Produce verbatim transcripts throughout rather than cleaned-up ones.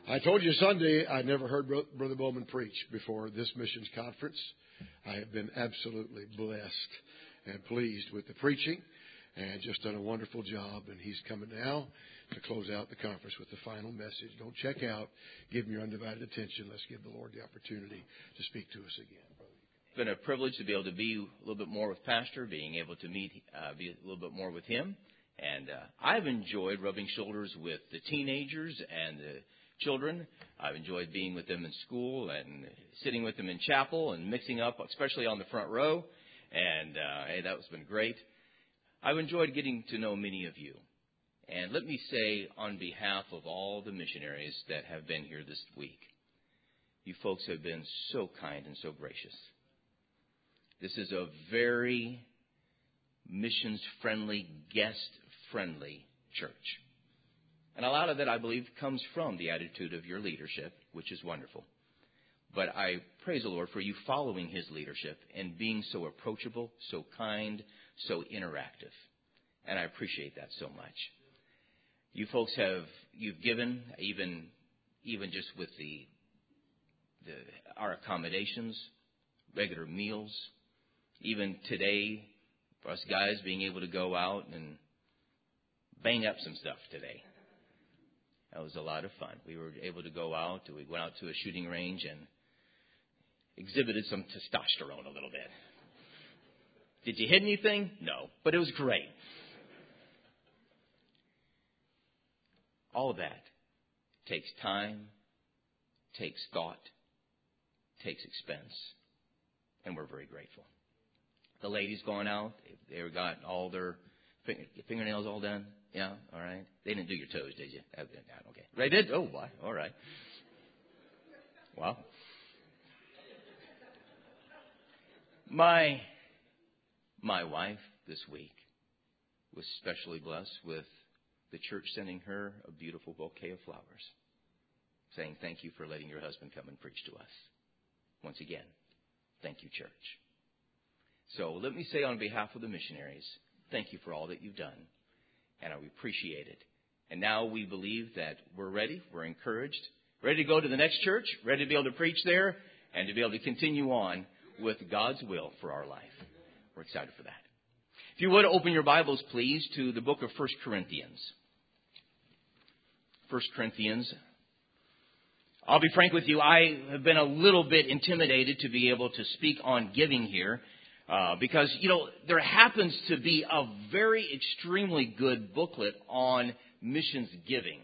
I told you Sunday I never heard Brother Bowman preach before this missions conference. I have been absolutely blessed and pleased with the preaching and just done a wonderful job. And he's coming now to close out the conference with the final message. Don't check out. Give him your undivided attention. Let's give the Lord the opportunity to speak to us again. It's been a privilege to be able to be a little bit more with Pastor, being able to meet, uh, be a little bit more with him. And uh, I've enjoyed rubbing shoulders with the teenagers and the children. I've enjoyed being with them in school and sitting with them in chapel and mixing up, especially on the front row. And uh, hey, that's been great. I've enjoyed getting to know many of you. And let me say on behalf of all the missionaries that have been here this week, you folks have been so kind and so gracious. This is a very missions-friendly, guest-friendly church. And a lot of that, I believe, comes from the attitude of your leadership, which is wonderful. But I praise the Lord for you following his leadership and being so approachable, so kind, so interactive. And I appreciate that so much. You folks have, you've given, even even just with the, the our accommodations, regular meals, even today, for us guys being able to go out and bang up some stuff today. That was a lot of fun. We were able to go out. We went out to a shooting range and exhibited some testosterone a little bit. Did you hit anything? No. But it was great. All of that takes time, takes thought, takes expense. And we're very grateful. The ladies going out, they got all their fingernails all done. Yeah, all right. They didn't do your toes, did you? Okay. They did? Oh, why? All right. Wow. My, my wife this week was specially blessed with the church sending her a beautiful bouquet of flowers, saying thank you for letting your husband come and preach to us. Once again, thank you, church. So let me say on behalf of the missionaries, thank you for all that you've done. And we appreciate it. And now we believe that we're ready. We're encouraged. Ready to go to the next church. Ready to be able to preach there. And to be able to continue on with God's will for our life. We're excited for that. If you would, open your Bibles, please, to the book of First Corinthians. First Corinthians. I'll be frank with you. I have been a little bit intimidated to be able to speak on giving here. Uh, because, you know, there happens to be a very extremely good booklet on missions giving.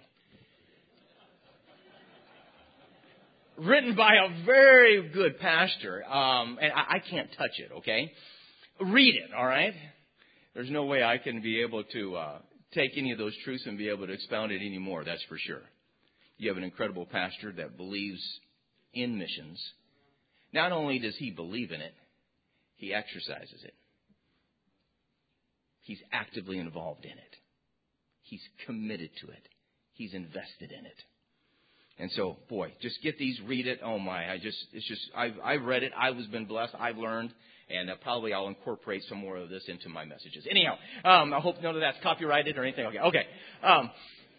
Written by a very good pastor. Um, and I, I can't touch it, okay? Read it, all right? There's no way I can be able to uh, take any of those truths and be able to expound it anymore, that's for sure. You have an incredible pastor that believes in missions. Not only does he believe in it, he exercises it. He's actively involved in it. He's committed to it. He's invested in it. And so, boy, just get these, read it. Oh my, I just, it's just, I've, I've read it. I've been blessed. I've learned. And uh, probably I'll incorporate some more of this into my messages. Anyhow, um, I hope none of that's copyrighted or anything. Okay. Okay. Um,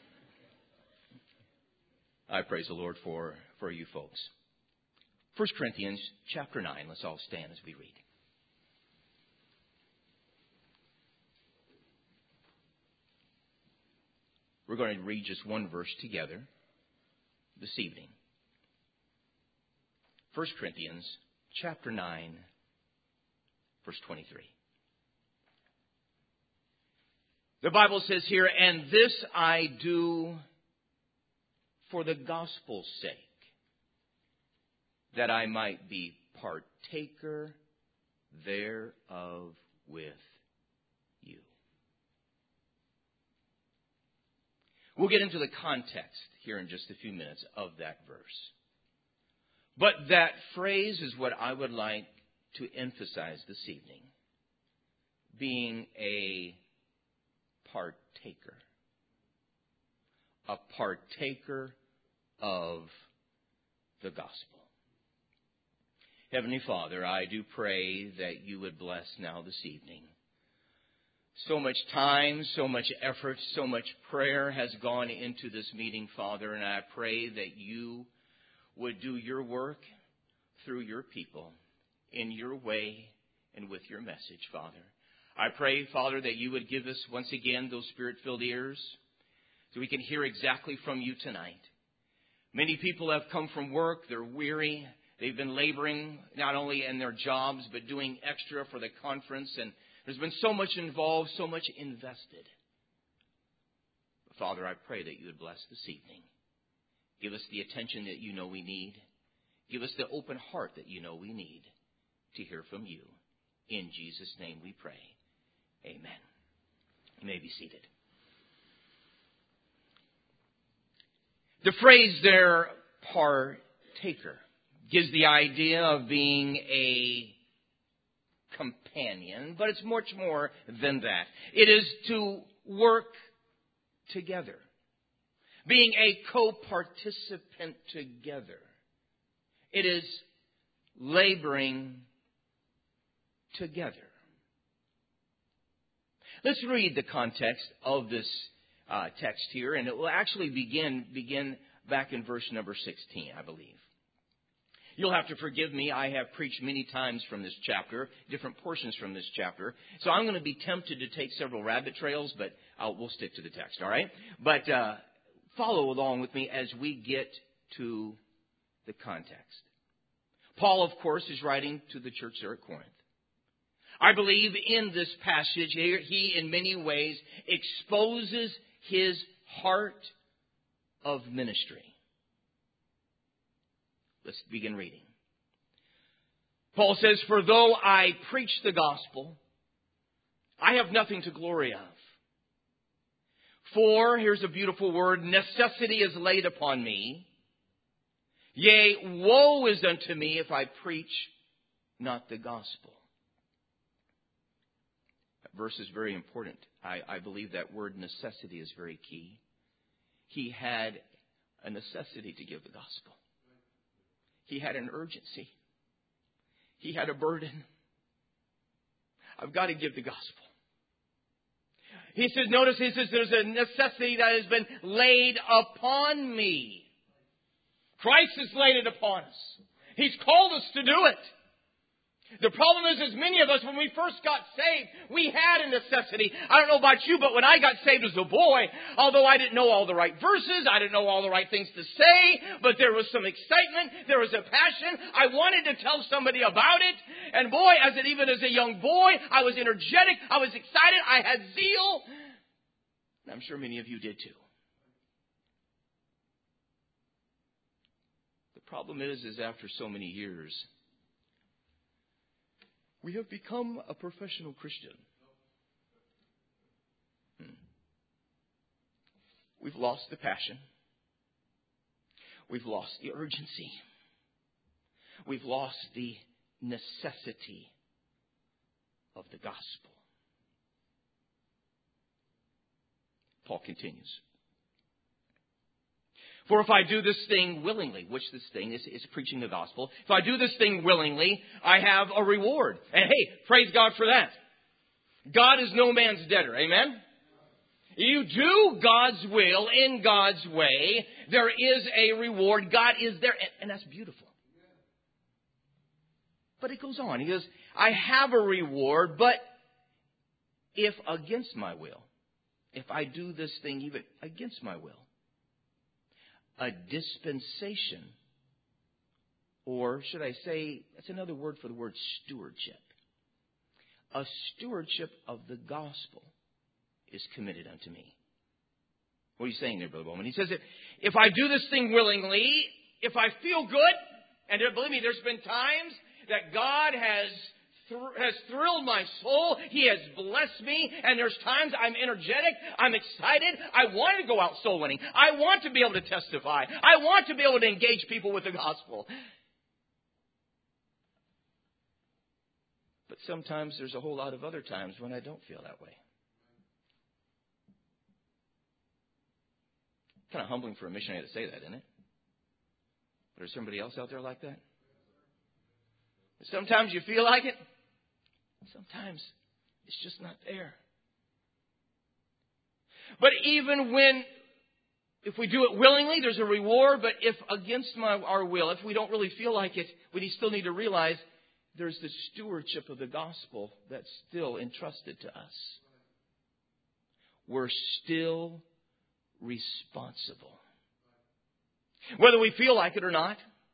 I praise the Lord for, for you folks. First Corinthians chapter nine. Let's all stand as we read. We're going to read just one verse together this evening. First Corinthians chapter nine, verse twenty-three. The Bible says here, and this I do for the gospel's sake, that I might be partaker thereof with you. We'll get into the context here in just a few minutes of that verse. But that phrase is what I would like to emphasize this evening. Being a partaker. A partaker of the gospel. Heavenly Father, I do pray that you would bless now this evening So much time, so much effort, so much prayer has gone into this meeting, Father, and I pray that you would do your work through your people in your way and with your message, Father. I pray, Father, that you would give us once again those Spirit-filled ears so we can hear exactly from you tonight. Many people have come from work. They're weary. They've been laboring not only in their jobs but doing extra for the conference, and there's been so much involved, so much invested. But Father, I pray that you would bless this evening. Give us the attention that you know we need. Give us the open heart that you know we need to hear from you. In Jesus' name we pray. Amen. You may be seated. The phrase there, partaker, gives the idea of being a companion, but it's much more than that. It is to work together, being a co-participant together. It is laboring together. Let's read the context of this uh, text here, and it will actually begin begin back in verse number sixteen, I believe. You'll have to forgive me. I have preached many times from this chapter, different portions from this chapter. So I'm going to be tempted to take several rabbit trails, but I'll, we'll stick to the text, all right? But uh, follow along with me as we get to the context. Paul, of course, is writing to the church there at Corinth. I believe in this passage here, he in many ways exposes his heart of ministry. Let's begin reading. Paul says, "For though I preach the gospel, I have nothing to glory of. For," here's a beautiful word, "necessity is laid upon me. Yea, woe is unto me if I preach not the gospel." That verse is very important. I, I believe that word necessity is very key. He had a necessity to give the gospel. He had an urgency. He had a burden. I've got to give the gospel. He says, notice he says there's a necessity that has been laid upon me. Christ has laid it upon us. He's called us to do it. The problem is, as many of us, when we first got saved, we had a necessity. I don't know about you, but when I got saved as a boy, although I didn't know all the right verses, I didn't know all the right things to say, but there was some excitement, there was a passion. I wanted to tell somebody about it. And boy, as it even as a young boy, I was energetic, I was excited, I had zeal. And I'm sure many of you did too. The problem is, is after so many years, we have become a professional Christian. Hmm. We've lost the passion. We've lost the urgency. We've lost the necessity of the gospel. Paul continues. "For if I do this thing willingly," which this thing is, is preaching the gospel. "If I do this thing willingly, I have a reward." And hey, praise God for that. God is no man's debtor. Amen? You do God's will in God's way, there is a reward. God is there. And, and that's beautiful. But it goes on. He goes, "I have a reward, but if against my will, if I do this thing even against my will, a dispensation," or should I say, that's another word for the word stewardship. "A stewardship of the gospel is committed unto me." What are you saying there, Brother Bowman? He says that if I do this thing willingly, if I feel good, and believe me, there's been times that God has has thrilled my soul. He has blessed me. And there's times I'm energetic. I'm excited. I want to go out soul winning. I want to be able to testify. I want to be able to engage people with the gospel. But sometimes there's a whole lot of other times when I don't feel that way. Kind of humbling for a missionary to say that, isn't it? But is somebody else out there like that? Sometimes you feel like it. Sometimes it's just not there. But even when, if we do it willingly, there's a reward. But if against my, our will, if we don't really feel like it, we still need to realize there's the stewardship of the gospel that's still entrusted to us. We're still responsible. Whether we feel like it or not,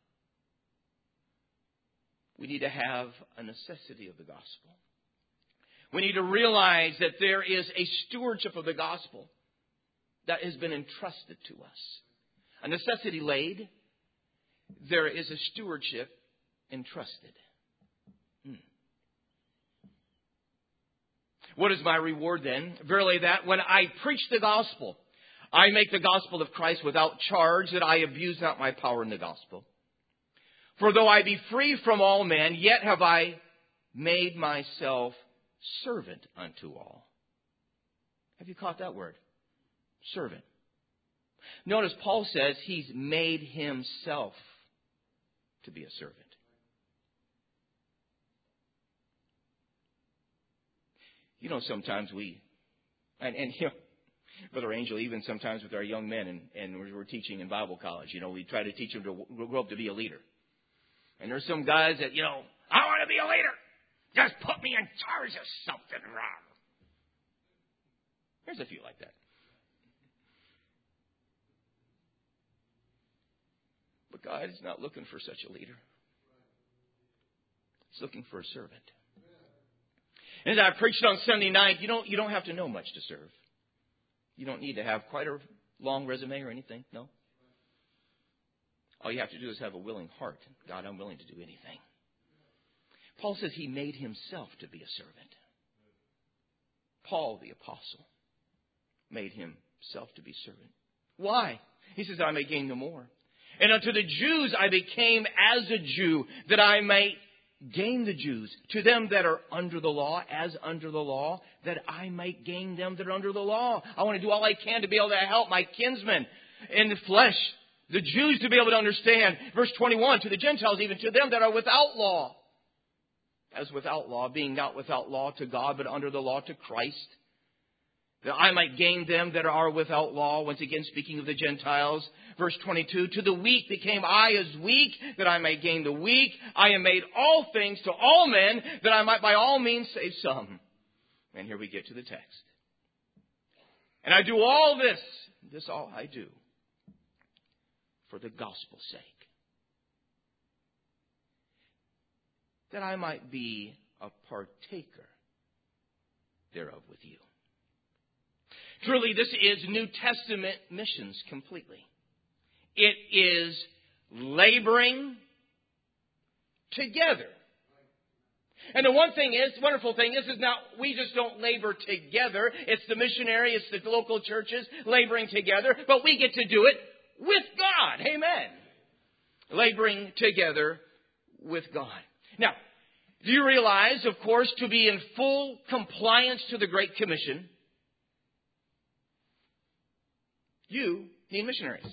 we need to have a necessity of the gospel. We need to realize that there is a stewardship of the gospel that has been entrusted to us. A necessity laid, there is a stewardship entrusted. Hmm. What is my reward then? Verily that when I preach the gospel, I make the gospel of Christ without charge, that I abuse not my power in the gospel. For though I be free from all men, yet have I made myself servant unto all. Have you caught that word? Servant. Notice Paul says he's made himself to be a servant. You know, sometimes we, and, and you know, Brother Angel, even sometimes with our young men, and, and we're, we're teaching in Bible college, you know, we try to teach them to grow up to be a leader. And there's some guys that, you know, I want to be a leader. Just put me in charge of something wrong. There's a few like that. But God is not looking for such a leader. He's looking for a servant. And as I preached on Sunday night, you don't, you don't have to know much to serve. You don't need to have quite a long resume or anything. No. All you have to do is have a willing heart. God, I'm willing to do anything. Paul says he made himself to be a servant. Paul, the apostle, made himself to be servant. Why? He says, I may gain the more. And unto the Jews I became as a Jew, that I may gain the Jews. To them that are under the law, as under the law, that I might gain them that are under the law. I want to do all I can to be able to help my kinsmen in the flesh, the Jews, to be able to understand. Verse twenty-one, to the Gentiles, even to them that are without law. As without law, being not without law to God, but under the law to Christ. That I might gain them that are without law. Once again, speaking of the Gentiles. Verse twenty-two, to the weak became I as weak, that I may gain the weak. I am made all things to all men, that I might by all means save some. And here we get to the text. And I do all this, this all I do, for the gospel's sake. That I might be a partaker thereof with you. Truly, this is New Testament missions completely. It is laboring together. And the one thing is, wonderful thing is, is now we just don't labor together. It's the missionary, it's the local churches laboring together, but we get to do it with God. Amen. Laboring together with God. Now, do you realize, of course, to be in full compliance to the Great Commission, you need missionaries.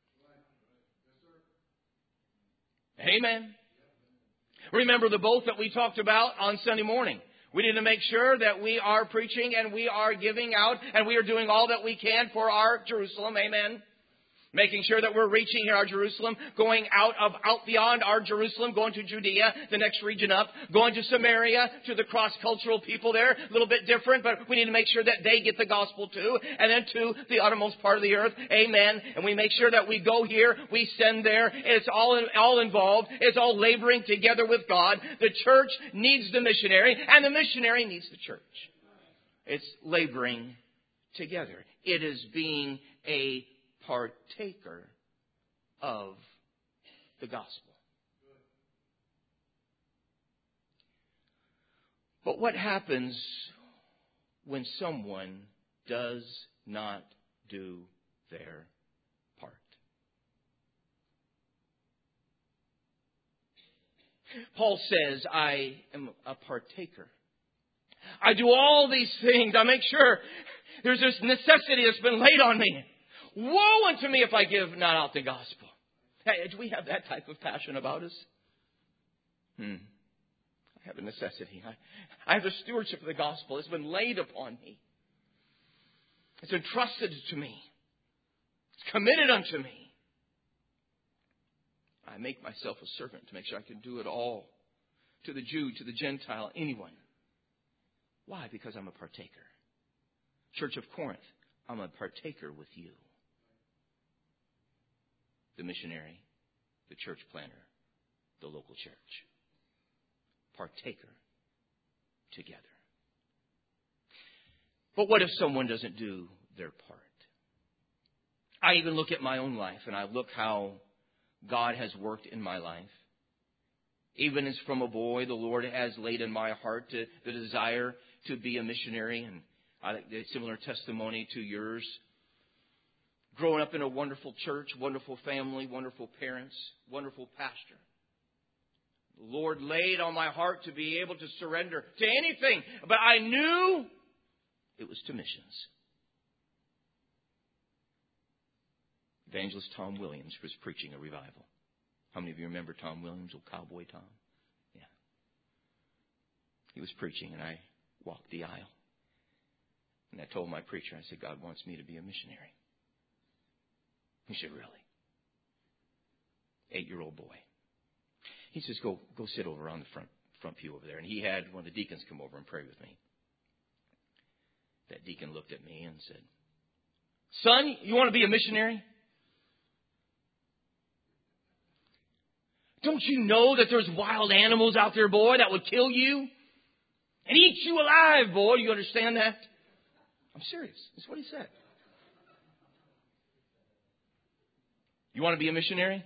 Amen. Remember the both that we talked about on Sunday morning. We need to make sure that we are preaching and we are giving out and we are doing all that we can for our Jerusalem. Amen. Making sure that we're reaching our Jerusalem, going out of out beyond our Jerusalem, going to Judea, the next region up, going to Samaria, to the cross-cultural people there, a little bit different, but we need to make sure that they get the gospel too, and then to the uttermost part of the earth. Amen. And we make sure that we go here, we send there. It's all all involved. It's all laboring together with God. The church needs the missionary, and the missionary needs the church. It's laboring together. It is being a partaker of the gospel. But what happens when someone does not do their part? Paul says, I am a partaker. I do all these things. I make sure there's this necessity that's been laid on me. Woe unto me if I give not out the gospel. Hey, do we have that type of passion about us? Hmm. I have a necessity. I, I have the stewardship of the gospel. It's been laid upon me. It's entrusted to me. It's committed unto me. I make myself a servant to make sure I can do it all. To the Jew, to the Gentile, anyone. Why? Because I'm a partaker. Church of Corinth, I'm a partaker with you. The missionary, the church planter, the local church. Partaker together. But what if someone doesn't do their part? I even look at my own life and I look how God has worked in my life. Even as from a boy, the Lord has laid in my heart to, the desire to be a missionary. And I think a similar testimony to yours. Growing up in a wonderful church, wonderful family, wonderful parents, wonderful pastor. The Lord laid on my heart to be able to surrender to anything. But I knew it was to missions. Evangelist Tom Williams was preaching a revival. How many of you remember Tom Williams, old cowboy Tom? Yeah. He was preaching and I walked the aisle. And I told my preacher, I said, God wants me to be a missionary. He said, really? Eight-year-old boy. He says, go go sit over on the front front pew over there. And he had one of the deacons come over and pray with me. That deacon looked at me and said, son, you want to be a missionary? Don't you know that there's wild animals out there, boy, that would kill you and eat you alive, boy? You understand that? I'm serious. That's what he said. You want to be a missionary?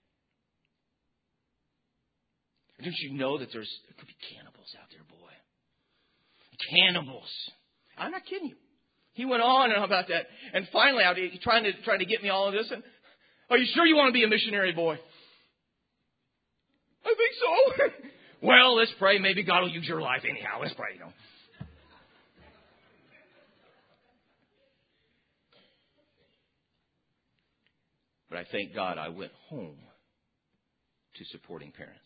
Don't you know that there's there could be cannibals out there, boy? Cannibals. I'm not kidding you. He went on and on about that. And finally, I was trying to trying to get me all of this. And are you sure you want to be a missionary, boy? I think so. Well, let's pray. Maybe God will use your life anyhow. Let's pray, you know. But I thank God I went home to supporting parents.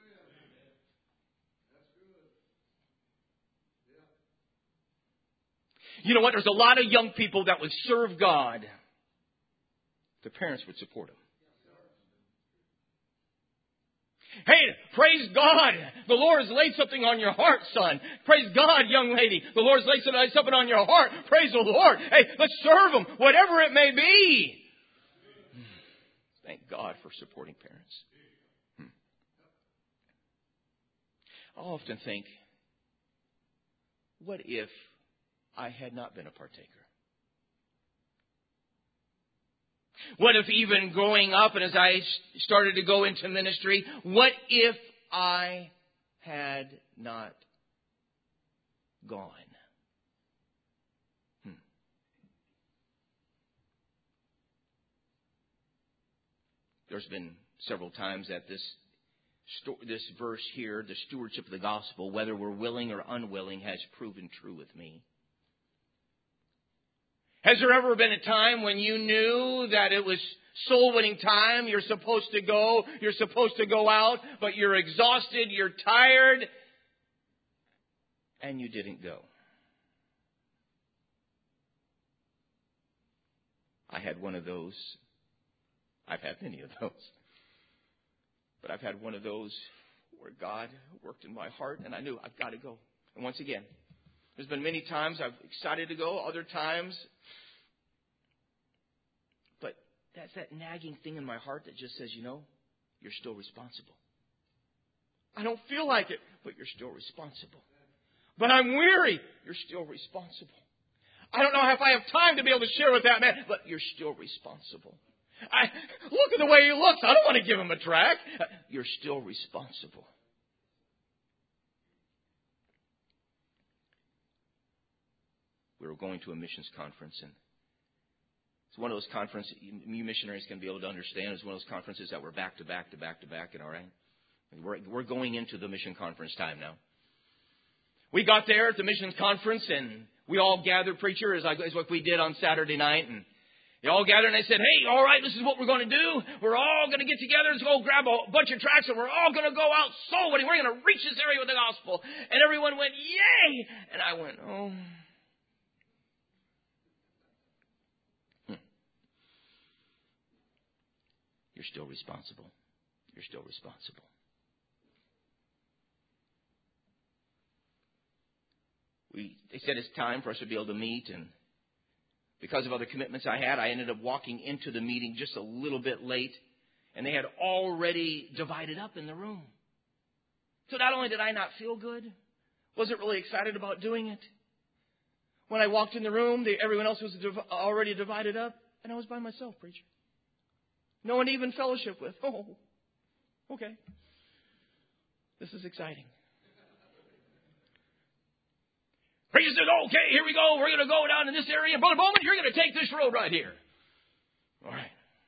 You know what? There's a lot of young people that would serve God. The parents would support them. Hey, praise God. The Lord has laid something on your heart, son. Praise God, young lady. The Lord has laid something on your heart. Praise the Lord. Hey, let's serve Him, whatever it may be. Thank God for supporting parents. Hmm. I often think, what if I had not been a partaker? What if even growing up and as I started to go into ministry, what if I had not gone? Hmm. There's been several times that this this verse here, the stewardship of the gospel, whether we're willing or unwilling, has proven true with me. Has there ever been a time when you knew that it was soul winning time? You're supposed to go. You're supposed to go out, but you're exhausted. You're tired. And you didn't go. I had one of those. I've had many of those. But I've had one of those where God worked in my heart and I knew I've got to go. And once again, there's been many times I've excited to go, other times. But that's that nagging thing in my heart that just says, you know, you're still responsible. I don't feel like it, but you're still responsible. But I'm weary. You're still responsible. I don't know if I have time to be able to share with that man, but you're still responsible. I look at the way he looks. I don't want to give him a tract. You're still responsible. We were going to a missions conference, and it's one of those conferences you missionaries can be able to understand. It's one of those conferences that were back to back to back to back, and all right, we're we're going into the mission conference time now. We got there at the missions conference, and we all gathered. Preacher is like is what we did on Saturday night, and they all gathered and they said, hey, all right, this is what we're going to do. We're all going to get together. Let's go grab a bunch of tracts and we're all going to go out soul winning. We're going to reach this area with the gospel. And everyone went, yay. And I went, oh. you're still responsible. You're still responsible. We, they said it's time for us to be able to meet, and because of other commitments I had, I ended up walking into the meeting just a little bit late, and they had already divided up in the room. So not only did I not feel good, wasn't really excited about doing it. When I walked in the room, they, everyone else was div- already divided up, and I was by myself, preacher. No one to even fellowship with. Oh, okay. This is exciting. Preacher says, okay, here we go. We're going to go down in this area. Brother Bowman, you're going to take this road right here. All right.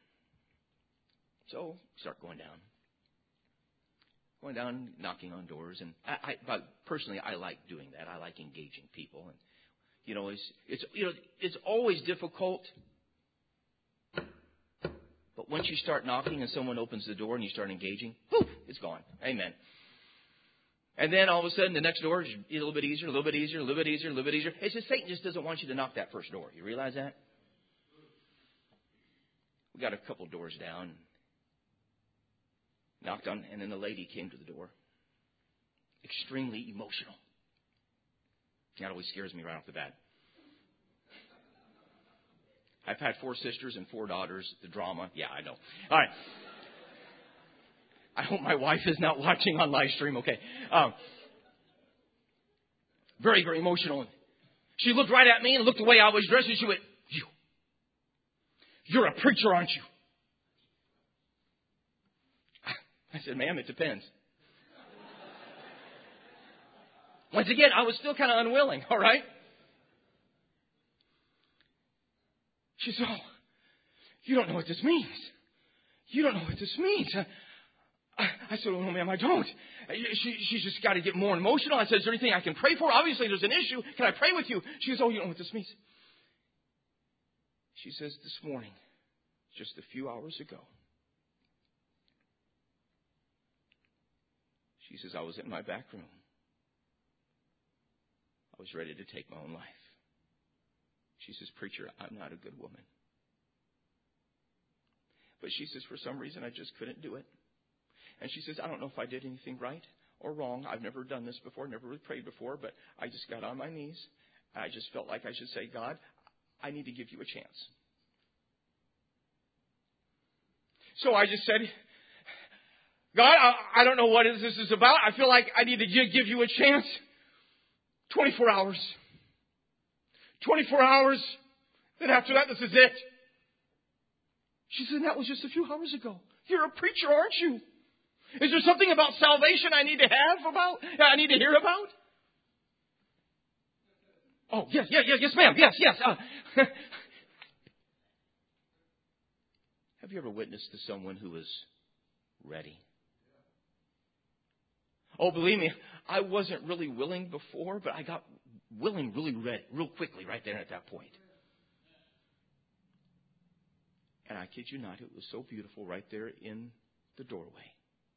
So, start going down. Going down, knocking on doors. And I, I but personally, I like doing that. I like engaging people. And, you know, it's, it's, you know, it's always difficult. But once you start knocking and someone opens the door and you start engaging, poof, it's gone. Amen. And then all of a sudden, the next door is a little bit easier, a little bit easier, a little bit easier, a little bit easier. It's just Satan just doesn't want you to knock that first door. You realize that? We got a couple doors down. Knocked on, and then the lady came to the door. Extremely emotional. That always scares me right off the bat. I've had four sisters and four daughters. The drama, yeah, I know. All right. I hope my wife is not watching on live stream. Okay. Um, very, very emotional. She looked right at me and looked the way I was dressed, and she went, "You, you're a preacher, aren't you?" I said, "Ma'am, it depends." Once again, I was still kind of unwilling. All right. She said, "Oh, you don't know what this means. You don't know what this means." I, I said, "Oh, no, ma'am, I don't." She, she's just got to get more emotional. I said, "Is there anything I can pray for? Obviously, there's an issue. Can I pray with you?" She says, "Oh, you don't know what this means." She says, "This morning, just a few hours ago," she says, "I was in my back room. I was ready to take my own life." She says, "Preacher, I'm not a good woman. But," she says, "for some reason, I just couldn't do it." And she says, "I don't know if I did anything right or wrong. I've never done this before, never really prayed before, but I just got on my knees. And I just felt like I should say, God, I need to give you a chance." So I just said, "God, I, I don't know what this is about. I feel like I need to give you a chance. twenty-four hours. twenty-four hours. Then after that, this is it." She said, "That was just a few hours ago. You're a preacher, aren't you? Is there something about salvation I need to have about? I need to hear about?" "Oh, yes, yes, yes, yes, ma'am. Yes, yes." Uh, have you ever witnessed to someone who was ready? Oh, believe me, I wasn't really willing before, but I got willing really ready, real quickly right there at that point. And I kid you not, it was so beautiful right there in the doorway.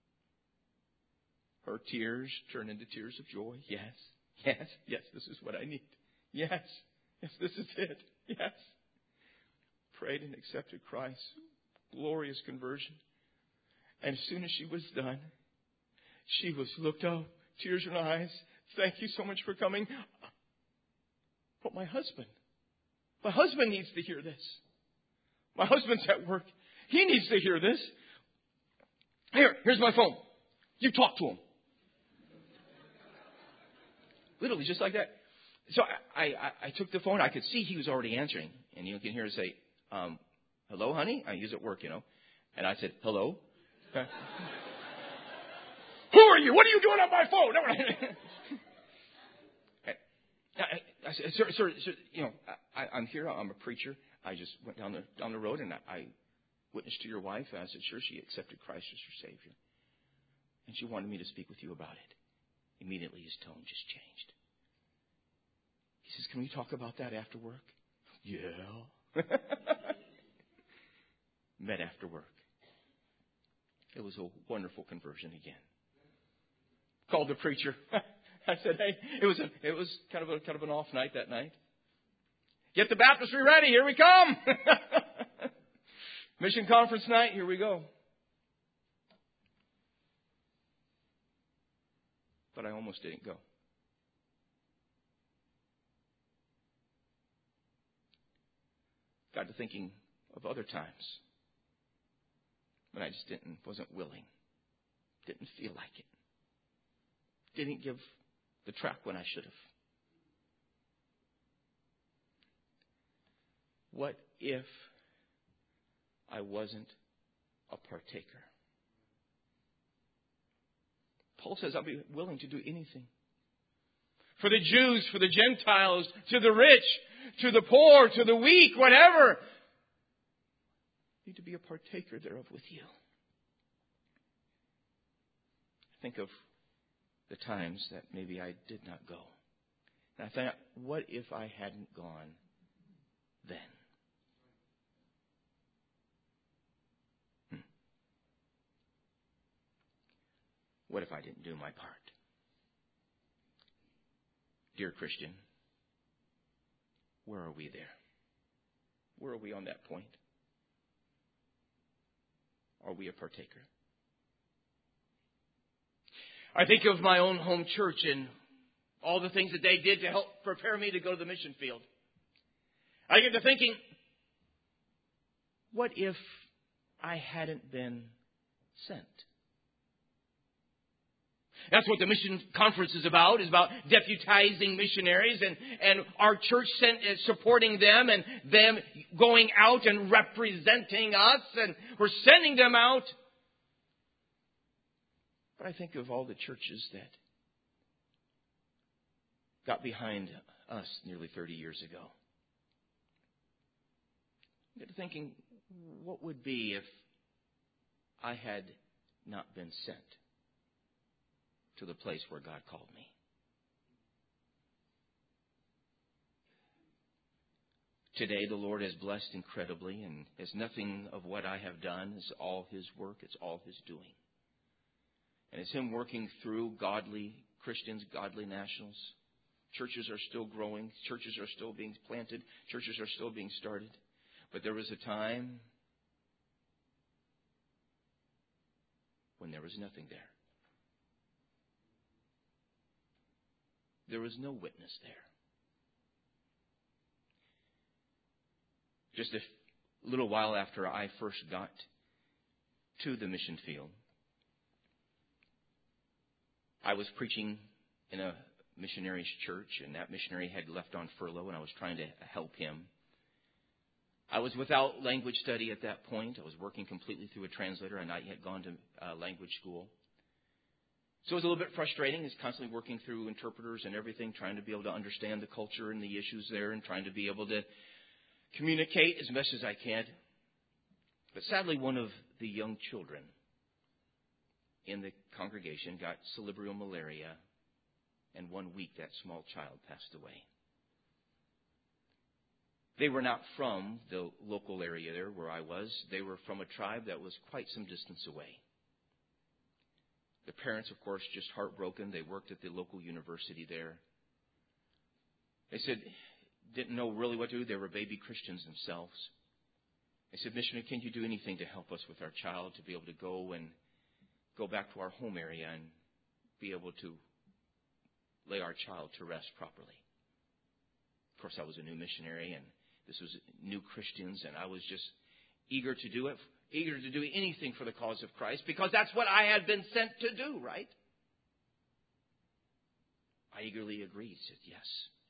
Her tears turned into tears of joy. Yes, yes, yes, this is what I need. Yes, yes, this is it. Yes. Prayed and accepted Christ. Glorious conversion. And as soon as she was done, she was looked up, tears in her eyes. "Thank you so much for coming. But my husband, my husband needs to hear this. My husband's at work. He needs to hear this. Here, here's my phone. You talk to him." Literally, just like that. So I, I, I took the phone. I could see he was already answering. And you can hear her say, um, "Hello, honey?" I use at work, you know. And I said, "Hello?" "Who are you? What are you doing on my phone?" I, I, I said, sir, sir, sir, you know, I, I'm here. I'm a preacher. I just went down the down the road and I, I witnessed to your wife. And I said, sure, she accepted Christ as her Savior. And she wanted me to speak with you about it. Immediately his tone just changed. He says, "Can we talk about that after work?" "Yeah." Met after work. It was a wonderful conversion again. Called the preacher. I said, "Hey, it was a, it was kind of a kind of an off night that night. Get the baptistry ready. Here we come." Mission conference night. Here we go. but I almost didn't go. Got to thinking of other times when I just didn't, wasn't willing, didn't feel like it, didn't give the track when I should have. What if I wasn't a partaker? Paul says, I'll be willing to do anything. For the Jews, for the Gentiles, to the rich, to the poor, to the weak, whatever. I need to be a partaker thereof with you. Think of the times that maybe I did not go. And I thought, what if I hadn't gone then? Hmm. What if I didn't do my part? Dear Christian, where are we there? Where are we on that point? Are we a partaker? I think of my own home church and all the things that they did to help prepare me to go to the mission field. I get to thinking, what if I hadn't been sent? That's what the mission conference is about, is about deputizing missionaries and, and our church sent, uh, supporting them and them going out and representing us, and we're sending them out. But I think of all the churches that got behind us nearly thirty years ago. I get to thinking, what would be if I had not been sent to the place where God called me? Today, the Lord has blessed incredibly, and it's nothing of what I have done. It's all His work. It's all His doing. And it's Him working through godly Christians, godly nationals. Churches are still growing. Churches are still being planted. Churches are still being started. But there was a time when there was nothing there. There was no witness there. Just a little while after I first got to the mission field, I was preaching in a missionary's church, and that missionary had left on furlough, and I was trying to help him. I was without language study at that point. I was working completely through a translator. I had not yet gone to uh, language school. So it was a little bit frustrating. I was constantly working through interpreters and everything, trying to be able to understand the culture and the issues there and trying to be able to communicate as best as I can. But sadly, one of the young children in the congregation got cerebral malaria, and one week that small child passed away. They were not from the local area there where I was. They were from a tribe that was quite some distance away. The parents, of course, just heartbroken. They worked at the local university there. They said, didn't know really what to do. They were baby Christians themselves. They said, missionary, can you do anything to help us with our child to be able to go and go back to our home area and be able to lay our child to rest properly? Of course, I was a new missionary, and this was new Christians, and I was just eager to do it, eager to do anything for the cause of Christ, because that's what I had been sent to do, right? I eagerly agreed, said yes.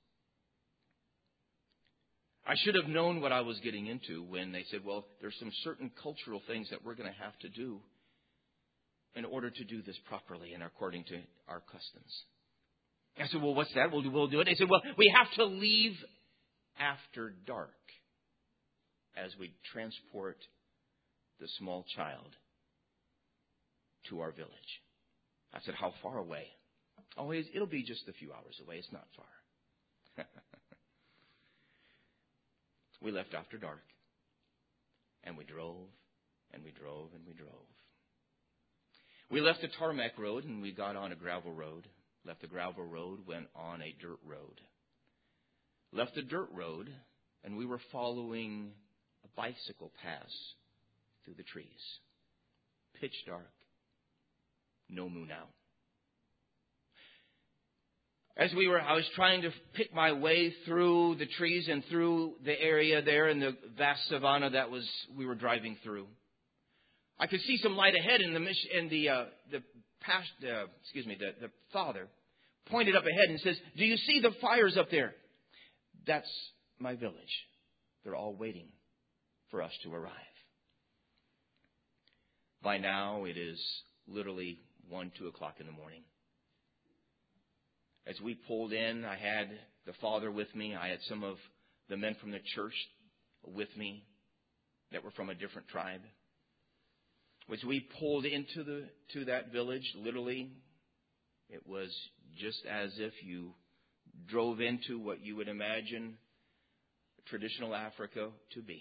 I should have known what I was getting into when they said, well, there's some certain cultural things that we're going to have to do in order to do this properly and according to our customs. I said, well, what's that? We'll do, we'll do it. They said, well, we have to leave after dark as we transport the small child to our village. I said, how far away? Oh, it'll be just a few hours away. It's not far. We left after dark, and we drove, and we drove, and we drove. We left the tarmac road, and we got on a gravel road. Left the gravel road, went on a dirt road. Left the dirt road, and we were following a bicycle path through the trees. Pitch dark, no moon out. as we were, I was trying to pick my way through the trees and through the area there in the vast savanna that was we were driving through. I could see some light ahead, in the in the uh, the past. Uh, excuse me, the, the father pointed up ahead and says, "Do you see the fires up there? That's my village. They're all waiting for us to arrive." By now, it is literally one, two o'clock in the morning. As we pulled in, I had the father with me. I had some of the men from the church with me that were from a different tribe. As we pulled into the to that village, literally, it was just as if you drove into what you would imagine traditional Africa to be.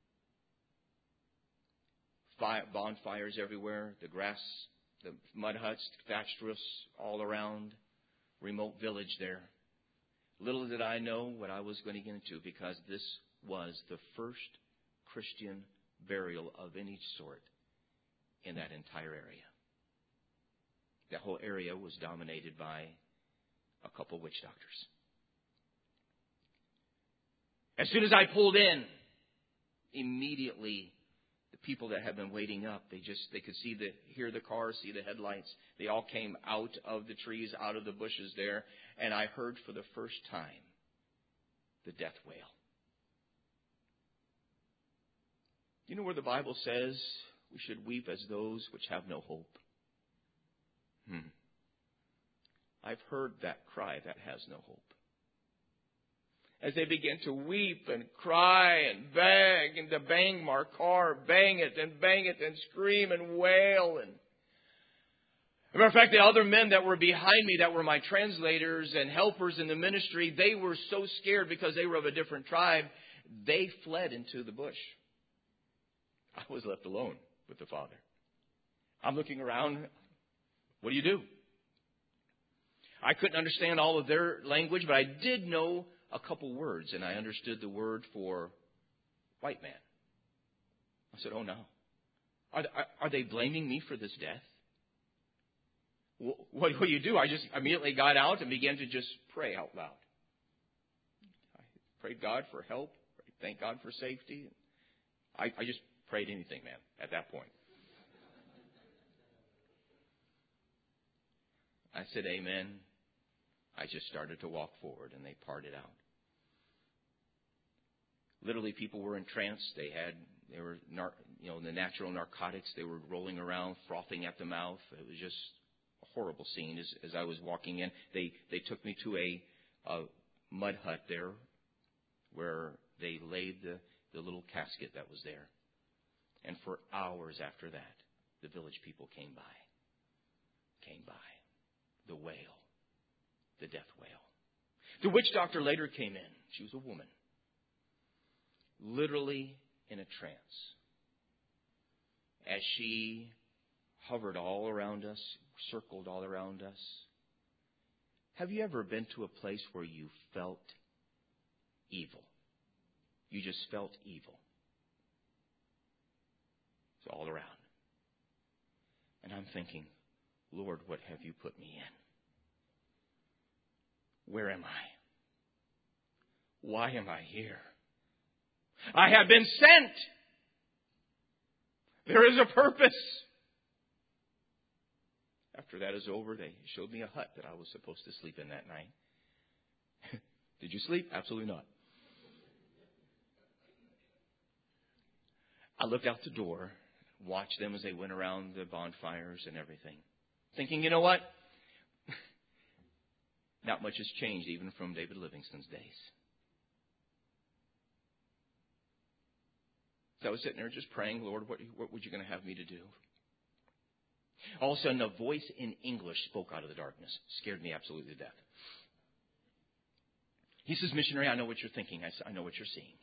Fire, bonfires everywhere, the grass, the mud huts, thatched roofs all around. Remote village there. Little did I know what I was going to get into, because this was the first Christian burial of any sort in that entire area. That whole area was dominated by a couple witch doctors. As soon as I pulled in, immediately the people that had been waiting up, they just they could see the hear the cars, see the headlights. They all came out of the trees, out of the bushes there, and I heard for the first time the death wail. You know where the Bible says we should weep as those which have no hope? Hmm. I've heard that cry that has no hope. As they begin to weep and cry and beg and to bang my car, bang it and bang it and scream and wail. And as a matter of fact, the other men that were behind me, that were my translators and helpers in the ministry, they were so scared because they were of a different tribe. They fled into the bush. I was left alone with the father. I'm looking around. What do you do? I couldn't understand all of their language, but I did know a couple words, and I understood the word for white man. I said, "Oh no. Are, are, are they blaming me for this death?" What do you do? I just immediately got out and began to just pray out loud. I prayed God for help. Thank God for safety. I, I just prayed anything, man, at that point. I said, "Amen." I just started to walk forward, and they parted out. Literally, people were entranced. They had, they were, nar- you know, the natural narcotics. They were rolling around, frothing at the mouth. It was just a horrible scene. As, as I was walking in, they they took me to a, a mud hut there, where they laid the the little casket that was there. And for hours after that, the village people came by, came by, the wail. The death wail. The witch doctor later came in. She was a woman. Literally in a trance. As she hovered all around us, circled all around us. Have you ever been to a place where you felt evil? You just felt evil. It's all around. And I'm thinking, Lord, what have you put me in? Where am I? Why am I here? I have been sent. There is a purpose. After that is over, they showed me a hut that I was supposed to sleep in that night. Did you sleep? Absolutely not. I looked out the door, watched them as they went around the bonfires and everything, thinking, you know what? Not much has changed even from David Livingstone's days. So I was sitting there just praying, Lord, what, what were you going to have me to do? All of a sudden, a voice in English spoke out of the darkness. Scared me absolutely to death. He says, "Missionary, I know what you're thinking. I, I know what you're seeing."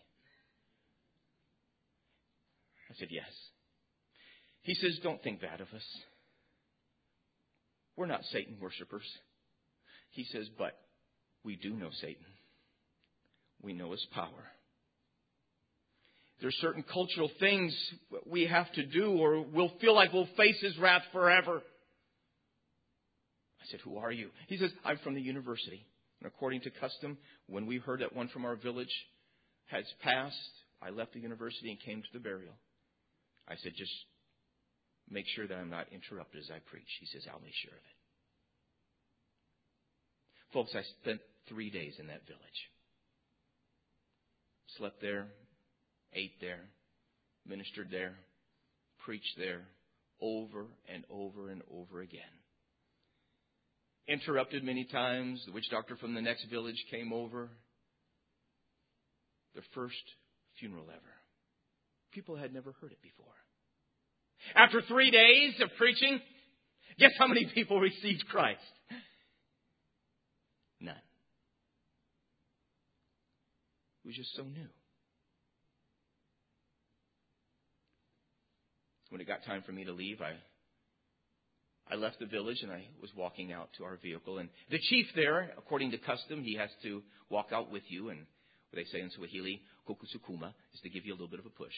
I said, "Yes." He says, "Don't think bad of us. We're not Satan worshipers." He says, "But we do know Satan. We know his power. There's certain cultural things we have to do, or we'll feel like we'll face his wrath forever." I said, "Who are you?" He says, "I'm from the university. And according to custom, when we heard that one from our village has passed, I left the university and came to the burial. I said, just make sure that I'm not interrupted as I preach. He says, I'll make sure of it. Folks, I spent three days in that village. Slept there, ate there, ministered there, preached there, over and over and over again. Interrupted many times. The witch doctor from the next village came over. The first funeral ever. People had never heard it before. After three days of preaching, guess how many people received Christ? None. It was just so new. When it got time for me to leave, I I left the village and I was walking out to our vehicle. And the chief there, according to custom, he has to walk out with you. And what they say in Swahili, kokusukuma, is to give you a little bit of a push.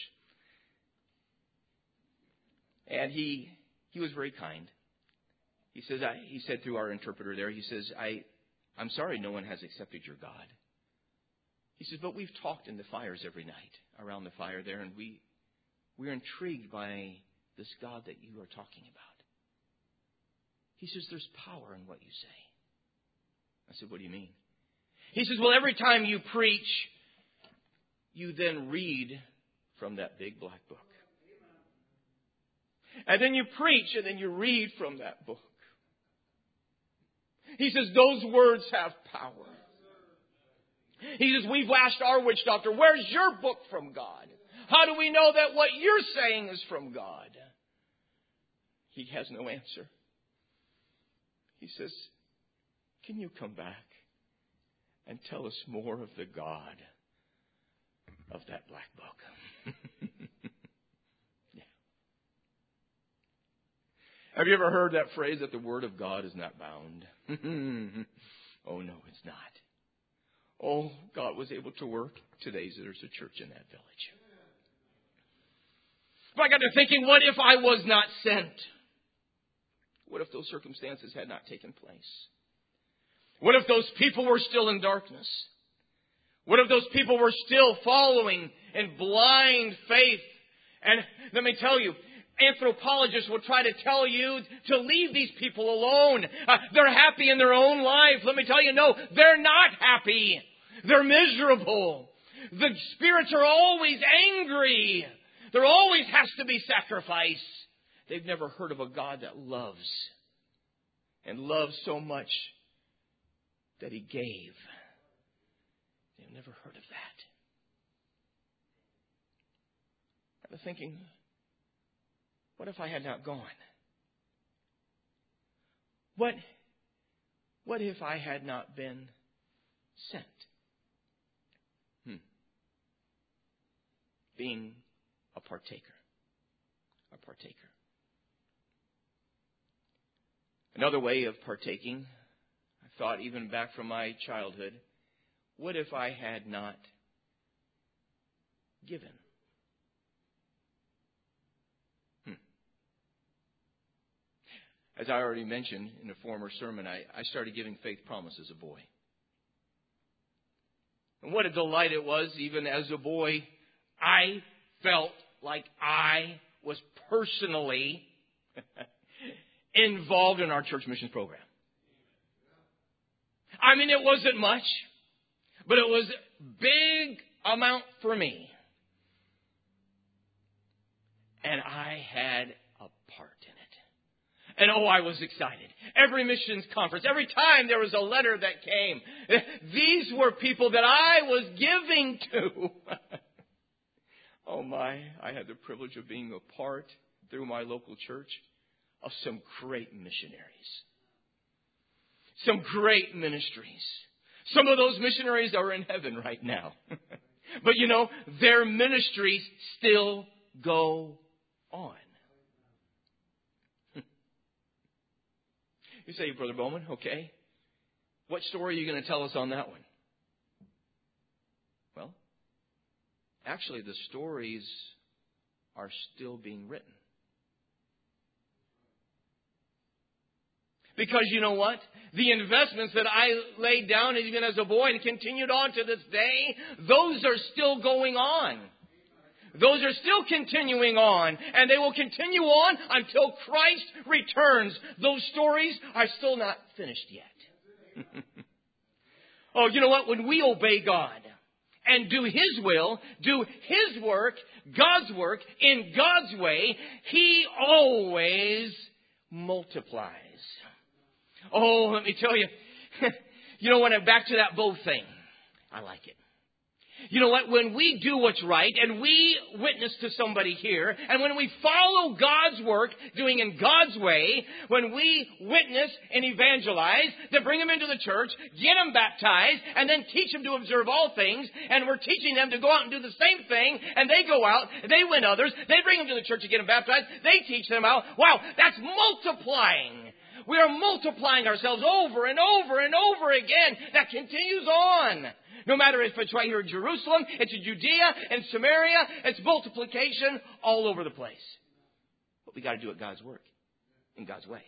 And he he was very kind. He says, I, he said through our interpreter there, he says, I, I'm sorry no one has accepted your God. He says, but we've talked in the fires every night around the fire there, and we, we're intrigued by this God that you are talking about. He says, there's power in what you say. I said, what do you mean? He says, well, every time you preach, you then read from that big black book. And then you preach, and then you read from that book. He says, those words have power. He says, we've asked our witch doctor, where's your book from God? How do we know that what you're saying is from God? He has no answer. He says, can you come back and tell us more of the God of that black book? Yeah. Have you ever heard that phrase that the Word of God is not bound? Oh, no, it's not. Oh, God was able to work. Today there's a church in that village. But I got to thinking, what if I was not sent? What if those circumstances had not taken place? What if those people were still in darkness? What if those people were still following in blind faith? And let me tell you, anthropologists will try to tell you to leave these people alone. Uh, they're happy in their own life. Let me tell you, no, they're not happy. They're miserable. The spirits are always angry. There always has to be sacrifice. They've never heard of a God that loves. And loves so much that He gave. They've never heard of that. I was thinking, what if I had not gone? What, what if I had not been sent? Hmm. Being a partaker. A partaker. Another way of partaking, I thought even back from my childhood, what if I had not given? Hmm. As I already mentioned in a former sermon, I, I started giving faith promise as a boy. And what a delight it was, even as a boy, I felt like I was personally involved in our church missions program. I mean, it wasn't much, but it was a big amount for me. And I had a part in it. And oh, I was excited. Every missions conference, every time there was a letter that came, these were people that I was giving to. Oh my, I had the privilege of being a part through my local church of some great missionaries. Some great ministries. Some of those missionaries are in heaven right now. But you know, their ministries still go on. You say, Brother Bowman, okay. What story are you going to tell us on that one? Well, actually the stories are still being written. Because you know what? The investments that I laid down even as a boy and continued on to this day, those are still going on. Those are still continuing on. And they will continue on until Christ returns. Those stories are still not finished yet. Oh, you know what? When we obey God and do His will, do His work, God's work, in God's way, He always multiplies. Oh, let me tell you. You know what? Back to that bow thing. I like it. You know what? When we do what's right and we witness to somebody here, and when we follow God's work, doing in God's way, when we witness and evangelize, to bring them into the church, get them baptized, and then teach them to observe all things, and we're teaching them to go out and do the same thing, and they go out, they win others, they bring them to the church to get them baptized, they teach them out. Wow, that's multiplying. We are multiplying ourselves over and over and over again. That continues on. No matter if it's right here in Jerusalem, it's in Judea, and Samaria, it's multiplication all over the place. But we got to do it God's work, in God's way.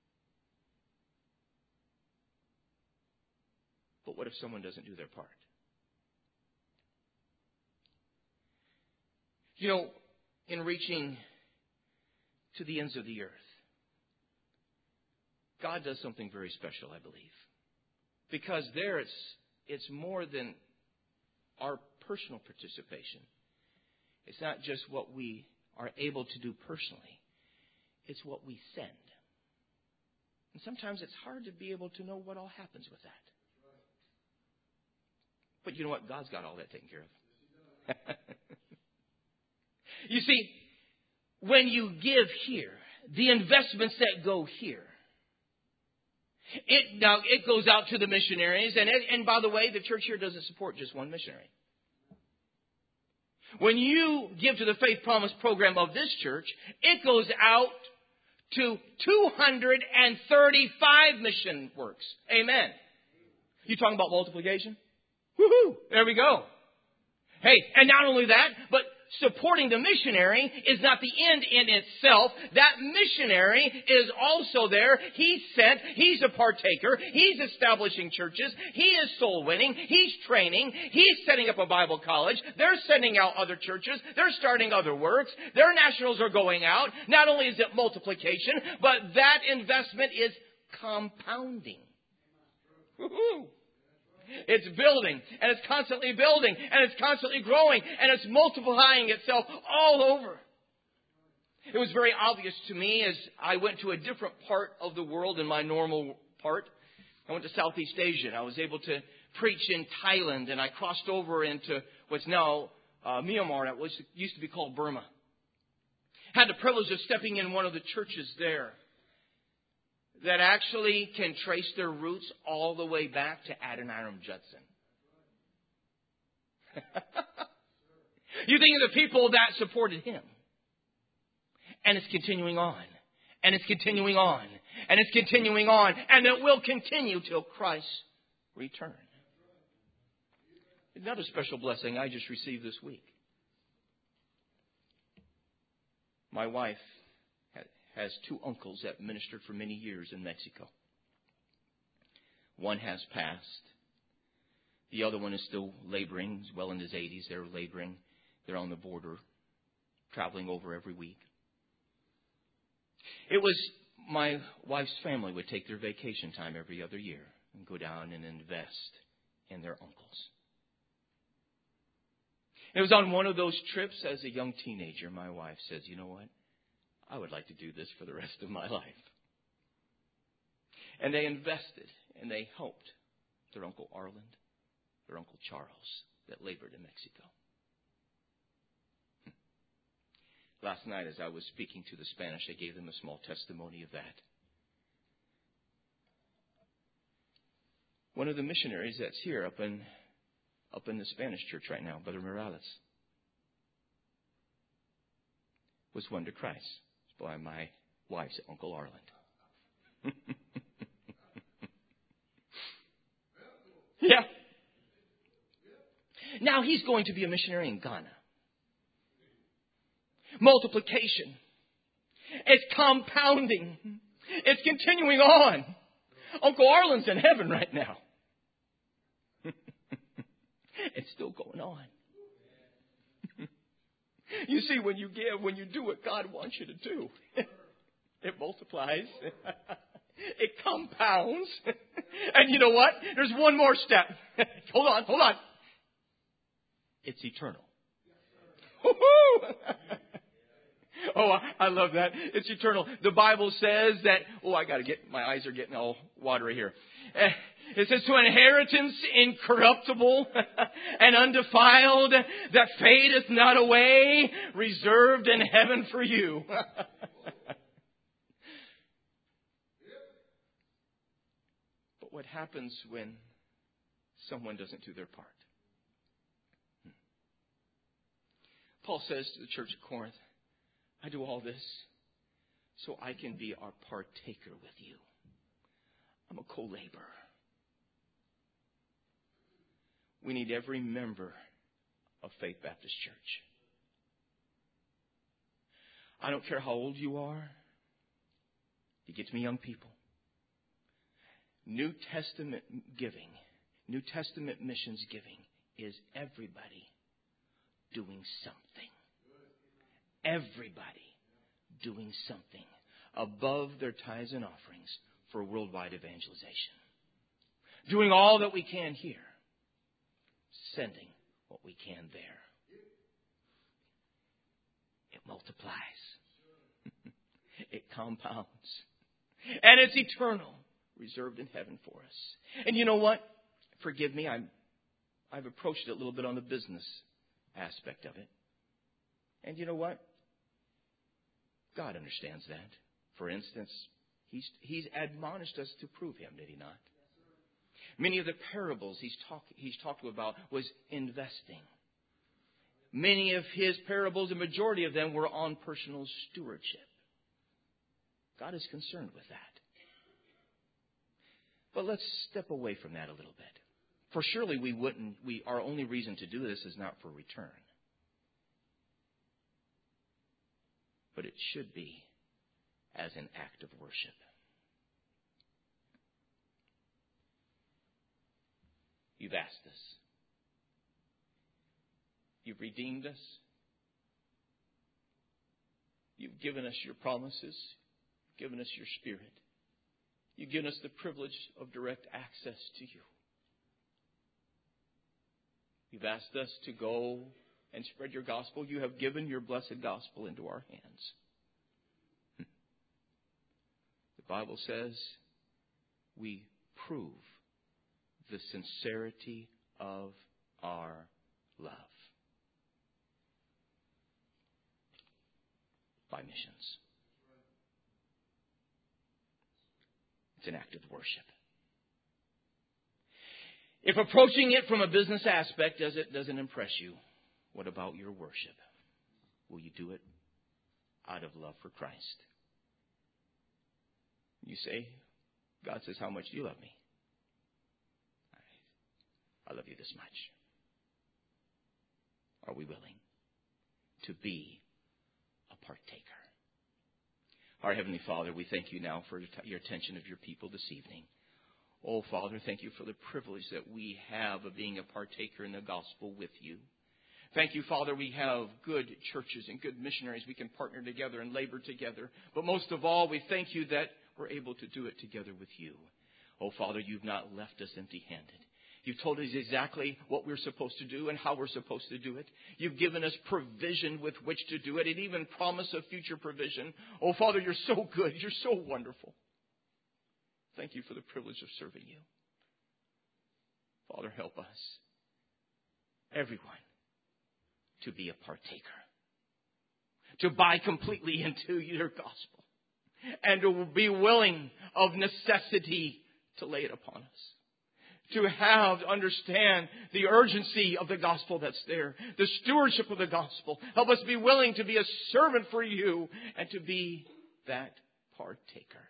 But what if someone doesn't do their part? You know, in reaching to the ends of the earth, God does something very special, I believe. Because there it's it's more than our personal participation. It's not just what we are able to do personally. It's what we send. And sometimes it's hard to be able to know what all happens with that. But you know what? God's got all that taken care of. You see, when you give here, the investments that go here, It now it goes out to the missionaries, and it, and by the way, the church here doesn't support just one missionary. When you give to the Faith Promise program of this church, it goes out to two hundred thirty-five mission works. Amen. You talking about multiplication? Woohoo! There we go. Hey, and not only that, but supporting the missionary is not the end in itself. That missionary is also there. He's sent. He's a partaker. He's establishing churches. He is soul winning. He's training. He's setting up a Bible college. They're sending out other churches. They're starting other works. Their nationals are going out. Not only is it multiplication, but that investment is compounding. Woo-hoo. It's building, and it's constantly building, and it's constantly growing, and it's multiplying itself all over. It was very obvious to me as I went to a different part of the world than my normal part. I went to Southeast Asia, and I was able to preach in Thailand, and I crossed over into what's now uh, Myanmar, that was used to be called Burma. Had the privilege of stepping in one of the churches there that actually can trace their roots all the way back to Adoniram Judson. You think of the people that supported him. And it's continuing on. And it's continuing on. And it's continuing on. And it will continue till Christ's return. Another special blessing I just received this week. My wife has two uncles that ministered for many years in Mexico. One has passed. The other one is still laboring. He's well in his eighties. They're laboring. They're on the border, traveling over every week. It was my wife's family would take their vacation time every other year and go down and invest in their uncles. It was on one of those trips as a young teenager, my wife says, you know what? I would like to do this for the rest of my life. And they invested and they helped their Uncle Arland, their Uncle Charles that labored in Mexico. Last night as I was speaking to the Spanish, I gave them a small testimony of that. One of the missionaries that's here up in, up in the Spanish church right now, Brother Morales, was won to Christ by my wife's Uncle Arland. Yeah. Now he's going to be a missionary in Ghana. Multiplication. It's compounding. It's continuing on. Uncle Arlen's in heaven right now. It's still going on. You see, when you give, when you do what God wants you to do, it multiplies. It compounds. And you know what? There's one more step. Hold on, hold on. It's eternal. Woo-hoo! Oh, I love that. It's eternal. The Bible says that, oh, I got to get, my eyes are getting all watery here. It says, to an inheritance incorruptible and undefiled that fadeth not away, reserved in heaven for you. But what happens when someone doesn't do their part? Paul says to the church at Corinth, I do all this so I can be our partaker with you. I'm a co-laborer. We need every member of Faith Baptist Church. I don't care how old you are. You get to me, young people. New Testament giving, New Testament missions giving is everybody doing something. Everybody doing something above their tithes and offerings for worldwide evangelization. Doing all that we can here. Sending what we can there. It multiplies. It compounds. And it's eternal. Reserved in heaven for us. And you know what? Forgive me. I'm, I've approached it a little bit on the business aspect of it. And you know what? God understands that. For instance, He's, he's admonished us to prove Him, did He not? Many of the parables he's, talk, he's talked about was investing. Many of His parables, the majority of them, were on personal stewardship. God is concerned with that. But let's step away from that a little bit. For surely we wouldn't, we, our only reason to do this is not for return. But it should be as an act of worship. You've asked us. You've redeemed us. You've given us your promises. You've given us your Spirit. You've given us the privilege of direct access to you. You've asked us to go and spread your gospel. You have given your blessed gospel into our hands. The Bible says we prove the sincerity of our love by missions. It's an act of worship. If approaching it from a business aspect does it doesn't impress you, what about your worship? Will you do it out of love for Christ? You say, God says, how much do you love me? I love you this much. Are we willing to be a partaker? Our Heavenly Father, we thank you now for your attention of your people this evening. Oh, Father, thank you for the privilege that we have of being a partaker in the gospel with you. Thank you, Father, we have good churches and good missionaries. We can partner together and labor together. But most of all, we thank you that we're able to do it together with you. Oh, Father, you've not left us empty-handed. You've told us exactly what we're supposed to do and how we're supposed to do it. You've given us provision with which to do it and even promise of future provision. Oh, Father, you're so good. You're so wonderful. Thank you for the privilege of serving you. Father, help us, everyone, to be a partaker, to buy completely into your gospel, and to be willing of necessity to lay it upon us. To have, to understand the urgency of the gospel that's there. The stewardship of the gospel. Help us be willing to be a servant for you and to be that partaker.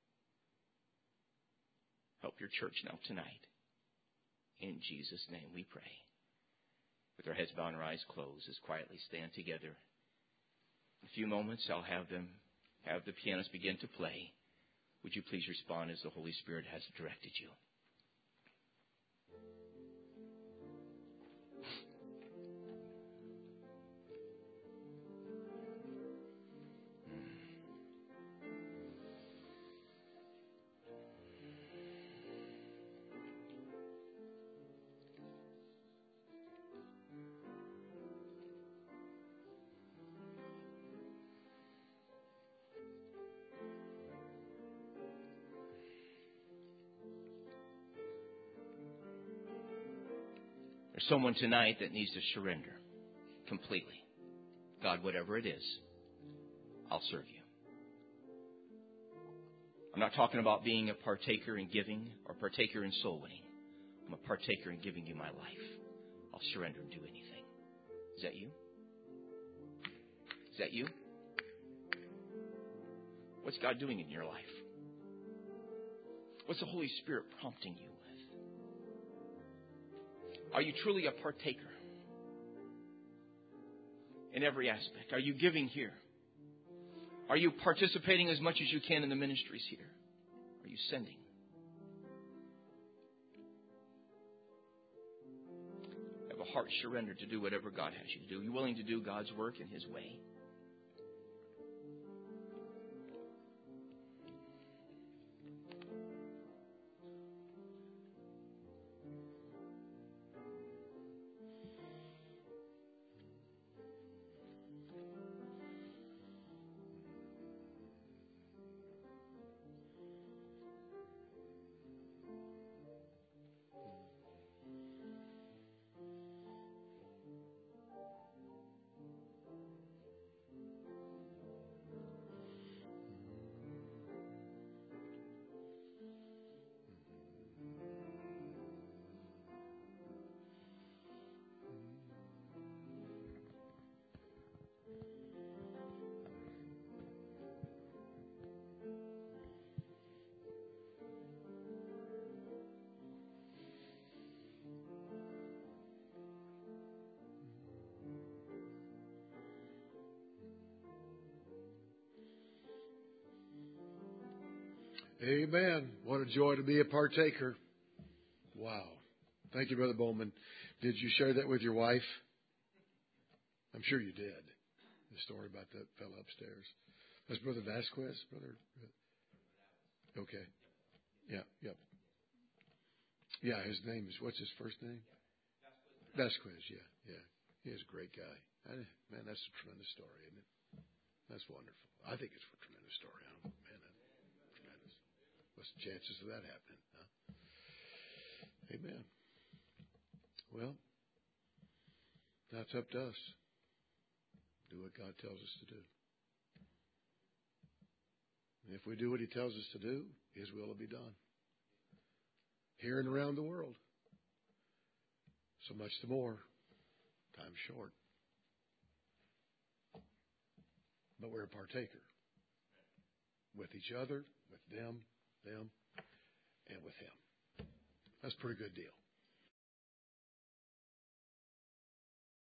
Help your church now tonight. In Jesus' name we pray. With our heads bowed and our eyes closed, let's quietly stand together. In a few moments I'll have them, have the pianist begin to play. would you please respond as the Holy Spirit has directed you? There's someone tonight that needs to surrender completely. God, whatever it is, I'll serve you. I'm not talking about being a partaker in giving or partaker in soul winning. I'm a partaker in giving you my life. I'll surrender and do anything. Is that you? Is that you? What's God doing in your life? What's the Holy Spirit prompting you with? Are you truly a partaker in every aspect? Are you giving here? Are you participating as much as you can in the ministries here? Are you sending? Have a heart surrendered to do whatever God has you to do. Are you willing to do God's work in His way? Amen. What a joy to be a partaker. Wow. Thank you, Brother Bowman. Did you share that with your wife? I'm sure you did. The story about that fellow upstairs. That's Brother Vasquez, brother. Okay. Yeah, yep. Yeah, his name is, what's his first name? Vasquez, yeah, yeah. He is a great guy. I, man, that's a tremendous story, isn't it? That's wonderful. I think it's a tremendous story. I don't, man, that's tremendous. What's the chances of that happening? Huh? Amen. Well, that's up to us. Do what God tells us to do. And if we do what He tells us to do, His will will be done. Here and around the world. So much the more. Time's short. But we're a partaker. With each other, with them, them, and with Him. That's a pretty good deal.